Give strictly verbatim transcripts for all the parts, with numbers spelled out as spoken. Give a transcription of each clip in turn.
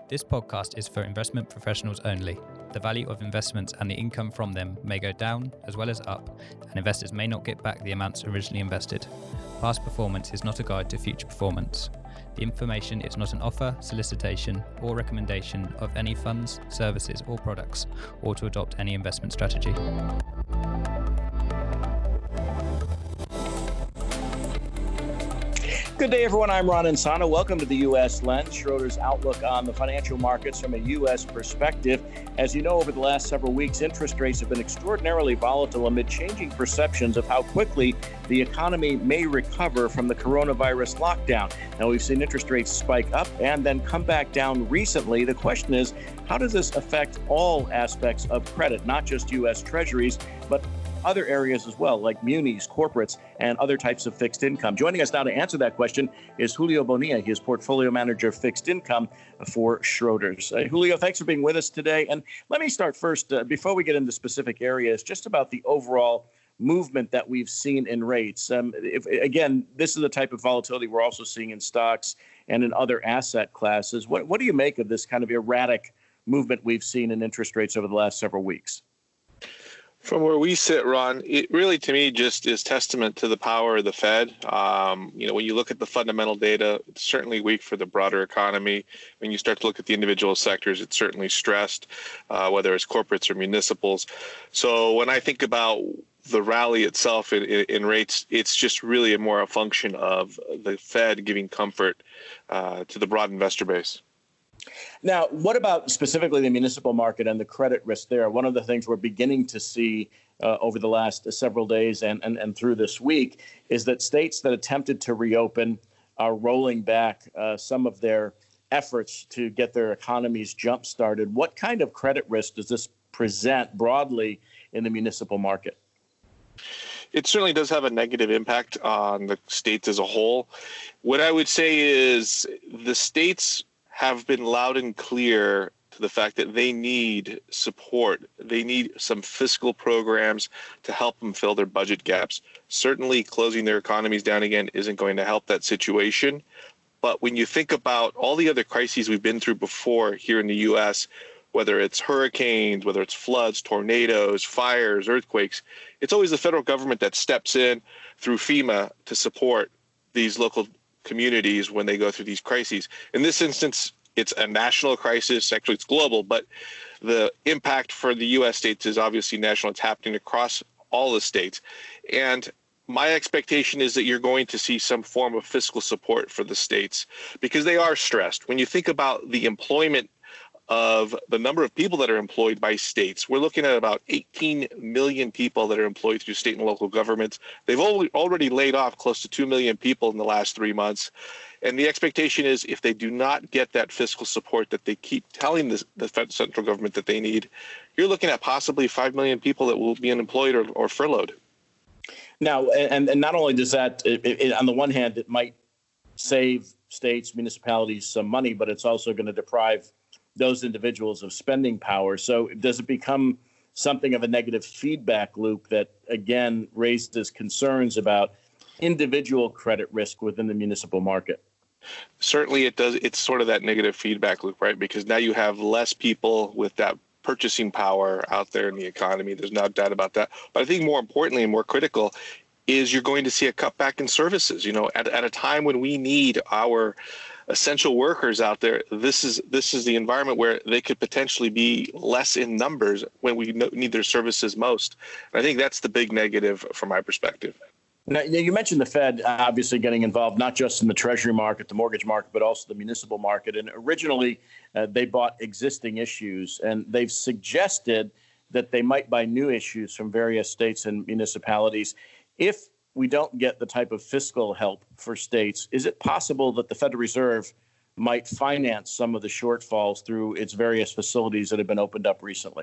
This podcast is for investment professionals only. The value of investments and the income from them may go down as well as up, and investors may not get back the amounts originally invested. Past performance is not a guide to future performance. The information is not an offer, solicitation, or recommendation of any funds, services, or products, or to adopt any investment strategy. Good day, everyone. I'm Ron Insana. Welcome to the U S Lens, Schroders' outlook on the financial markets from a U S perspective. As you know, over the last several weeks, interest rates have been extraordinarily volatile amid changing perceptions of how quickly the economy may recover from the coronavirus lockdown. Now, we've seen interest rates spike up and then come back down recently. The question is, how does this affect all aspects of credit, not just U S Treasuries, but other areas as well, like munis, corporates, and other types of fixed income? Joining us now to answer that question is Julio Bonilla. He is portfolio manager of fixed income for Schroders. Uh, Julio, thanks for being with us today. And let me start first, uh, before we get into specific areas, just about the overall movement that we've seen in rates. Um, if, again, this is the type of volatility we're also seeing in stocks and in other asset classes. What, what do you make of this kind of erratic movement we've seen in interest rates over the last several weeks? From where we sit, Ron, it really, to me, just is testament to the power of the Fed. Um, you know, when you look at the fundamental data, it's certainly weak for the broader economy. When you start to look at the individual sectors, it's certainly stressed, uh, whether it's corporates or municipals. So when I think about the rally itself in, in, in rates, it's just really a more a function of the Fed giving comfort uh, to the broad investor base. Now, what about specifically the municipal market and the credit risk there? One of the things we're beginning to see uh, over the last several days and, and, and through this week is that states that attempted to reopen are rolling back uh, some of their efforts to get their economies jump-started. What kind of credit risk does this present broadly in the municipal market? It certainly does have a negative impact on the states as a whole. What I would say is the states have been loud and clear to the fact that they need support. They need some fiscal programs to help them fill their budget gaps. Certainly, closing their economies down again isn't going to help that situation. But when you think about all the other crises we've been through before here in the U S, whether it's hurricanes, whether it's floods, tornadoes, fires, earthquakes, it's always the federal government that steps in through FEMA to support these local communities when they go through these crises. In this instance, it's a national crisis. Actually, it's global, but the impact for the U S states is obviously national. It's happening across all the states. And my expectation is that you're going to see some form of fiscal support for the states because they are stressed. When you think about the employment of the number of people that are employed by states, we're looking at about eighteen million people that are employed through state and local governments. They've already laid off close to two million people in the last three months. And the expectation is if they do not get that fiscal support that they keep telling the, the central government that they need, you're looking at possibly five million people that will be unemployed or, or furloughed. Now, and, and not only does that, it, it, on the one hand, it might save states, municipalities some money, but it's also going to deprive those individuals of spending power. So does it become something of a negative feedback loop that, again, raises concerns about individual credit risk within the municipal market? Certainly it does. It's sort of that negative feedback loop, right? Because now you have less people with that purchasing power out there in the economy. There's no doubt about that. But I think more importantly and more critical is you're going to see a cutback in services. You know, at, at a time when we need our essential workers out there, this is this is the environment where they could potentially be less in numbers when we need their services most. And I think that's the big negative from my perspective. Now, you mentioned the Fed obviously getting involved not just in the Treasury market, the mortgage market, but also the municipal market. And originally, uh, they bought existing issues, and they've suggested that they might buy new issues from various states and municipalities. If we don't get the type of fiscal help for states, is it possible that the Federal Reserve might finance some of the shortfalls through its various facilities that have been opened up recently?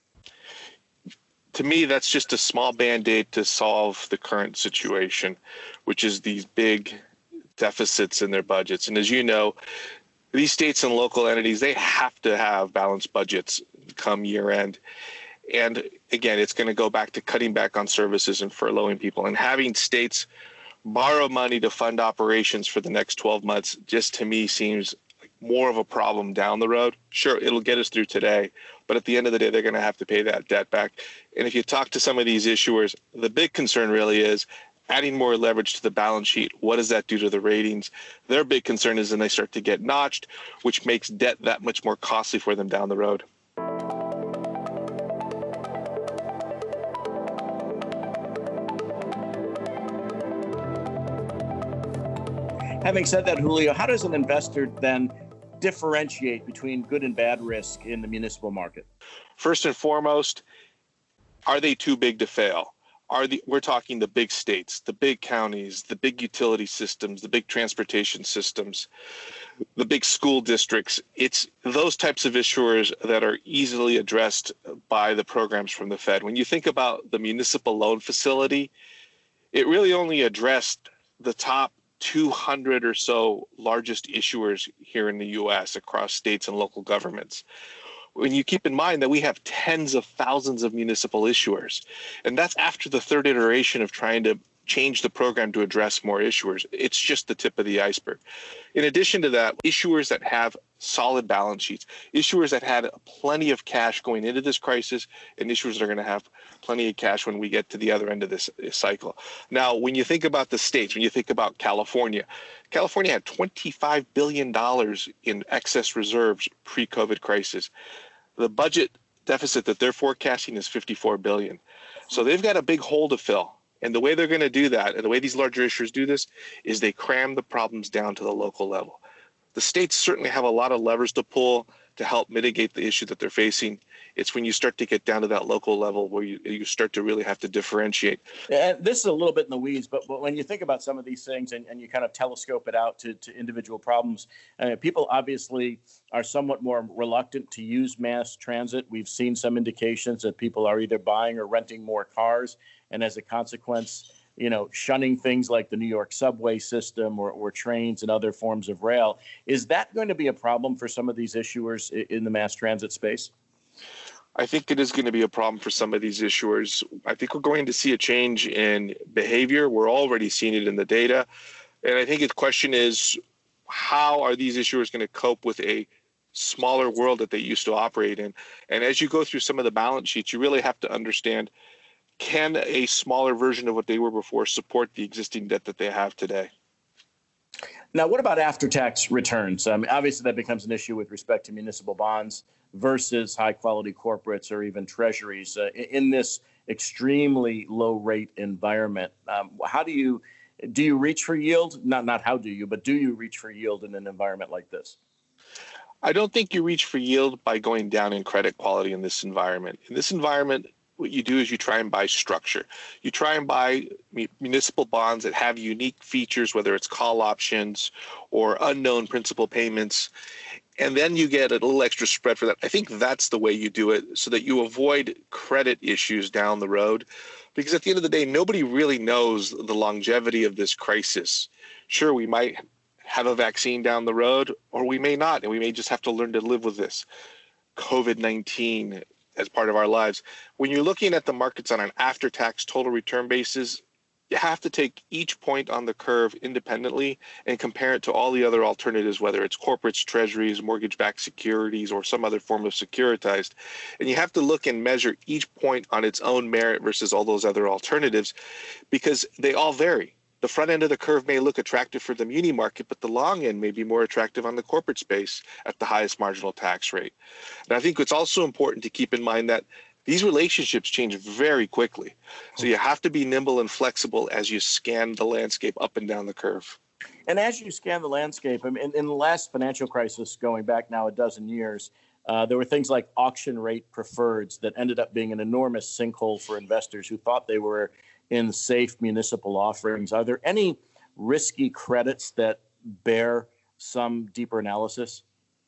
To me, that's just a small Band-Aid to solve the current situation, which is these big deficits in their budgets. And as you know, these states and local entities, they have to have balanced budgets come year end. And again, it's going to go back to cutting back on services and furloughing people, and having states borrow money to fund operations for the next twelve months just to me seems like more of a problem down the road. Sure, it'll get us through today, but at the end of the day, they're going to have to pay that debt back. And if you talk to some of these issuers, the big concern really is adding more leverage to the balance sheet. What does that do to the ratings? Their big concern is then they start to get notched, which makes debt that much more costly for them down the road. Having said that, Julio, how does an investor then differentiate between good and bad risk in the municipal market? First and foremost, are they too big to fail? Are the, we're talking the big states, the big counties, the big utility systems, the big transportation systems, the big school districts. It's those types of issuers that are easily addressed by the programs from the Fed. When you think about the municipal loan facility, it really only addressed the top two hundred or so largest issuers here in the U S across states and local governments. When you keep in mind that we have tens of thousands of municipal issuers, and that's after the third iteration of trying to change the program to address more issuers, it's just the tip of the iceberg. In addition to that, issuers that have solid balance sheets, issuers that had plenty of cash going into this crisis, and issuers that are going to have plenty of cash when we get to the other end of this cycle. Now, when you think about the states, when you think about California, California had twenty-five billion dollars in excess reserves pre-COVID crisis. The budget deficit that they're forecasting is fifty-four billion dollars. So they've got a big hole to fill. And the way they're going to do that, and the way these larger issuers do this, is they cram the problems down to the local level. The states certainly have a lot of levers to pull to help mitigate the issue that they're facing. It's when you start to get down to that local level where you, you start to really have to differentiate. And this is a little bit in the weeds, but, but when you think about some of these things and, and you kind of telescope it out to, to individual problems, uh, people obviously are somewhat more reluctant to use mass transit. We've seen some indications that people are either buying or renting more cars, and as a consequence, you know, shunning things like the New York subway system or, or trains and other forms of rail. Is that going to be a problem for some of these issuers in the mass transit space? I think it is going to be a problem for some of these issuers. I think we're going to see a change in behavior. We're already seeing it in the data. And I think the question is, how are these issuers going to cope with a smaller world that they used to operate in? And as you go through some of the balance sheets, you really have to understand, can a smaller version of what they were before support the existing debt that they have today? Now, what about after-tax returns? I mean, obviously, that becomes an issue with respect to municipal bonds versus high-quality corporates or even treasuries uh, in this extremely low-rate environment. Um, how do you do you reach for yield? Not not how do you, but do you reach for yield in an environment like this? I don't think you reach for yield by going down in credit quality in this environment. In this environment, what you do is you try and buy structure. You try and buy municipal bonds that have unique features, whether it's call options or unknown principal payments, and then you get a little extra spread for that. I think that's the way you do it so that you avoid credit issues down the road, because at the end of the day, nobody really knows the longevity of this crisis. Sure, we might have a vaccine down the road, or we may not, and we may just have to learn to live with this COVID nineteen as part of our lives. When you're looking at the markets on an after-tax total return basis, you have to take each point on the curve independently and compare it to all the other alternatives, whether it's corporates, treasuries, mortgage-backed securities, or some other form of securitized. And you have to look and measure each point on its own merit versus all those other alternatives, because they all vary. The front end of the curve may look attractive for the muni market, but the long end may be more attractive on the corporate space at the highest marginal tax rate. And I think it's also important to keep in mind that these relationships change very quickly. So you have to be nimble and flexible as you scan the landscape up and down the curve. And as you scan the landscape, I mean, in, in the last financial crisis, going back now a dozen years, uh, there were things like auction rate preferreds that ended up being an enormous sinkhole for investors who thought they were in safe municipal offerings. Are there any risky credits that bear some deeper analysis?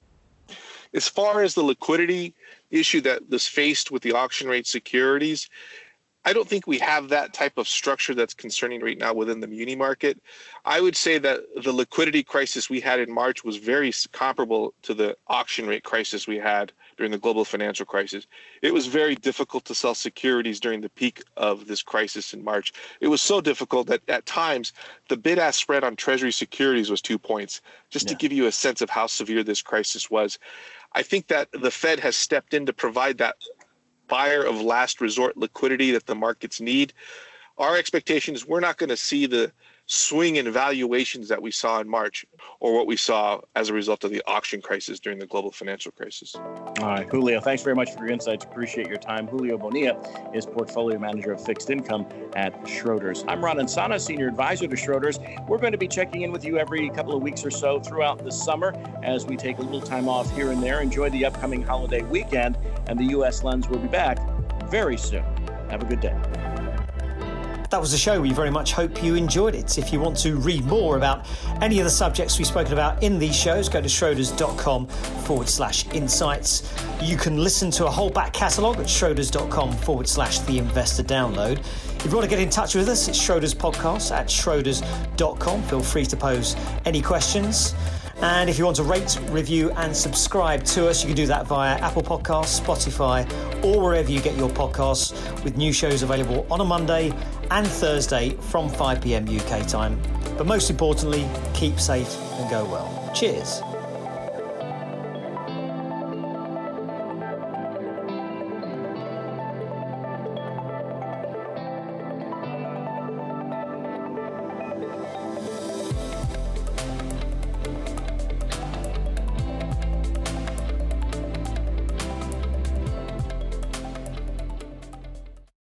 As far as the liquidity issue that was faced with the auction rate securities, I don't think we have that type of structure that's concerning right now within the muni market. I would say that the liquidity crisis we had in March was very comparable to the auction rate crisis we had during the global financial crisis. It was very difficult to sell securities during the peak of this crisis in March. It was so difficult that at times the bid-ask spread on Treasury securities was two points, just yeah. to give you a sense of how severe this crisis was. I think that the Fed has stepped in to provide that buyer of last resort liquidity that the markets need. Our expectation is we're not going to see the swing in valuations that we saw in March or what we saw as a result of the auction crisis during the global financial crisis. All right, Julio, thanks very much for your insights. Appreciate your time. Julio Bonilla is portfolio manager of fixed income at Schroders. I'm Ron Insana, senior advisor to Schroders. We're going to be checking in with you every couple of weeks or so throughout the summer as we take a little time off here and there. Enjoy the upcoming holiday weekend, and the U S Lens will be back very soon. Have a good day. That was the show. We very much hope you enjoyed it. If you want to read more about any of the subjects we've spoken about in these shows, go to schroders.com forward slash insights. You can listen to a whole back catalogue at schroders.com forward slash the investor download. If you want to get in touch with us, it's Schroders Podcast at schroders dot com. Feel free to pose any questions. And if you want to rate, review and subscribe to us, you can do that via Apple Podcasts, Spotify, or wherever you get your podcasts, with new shows available on a Monday and Thursday from five p.m. U K time. But most importantly, keep safe and go well. Cheers.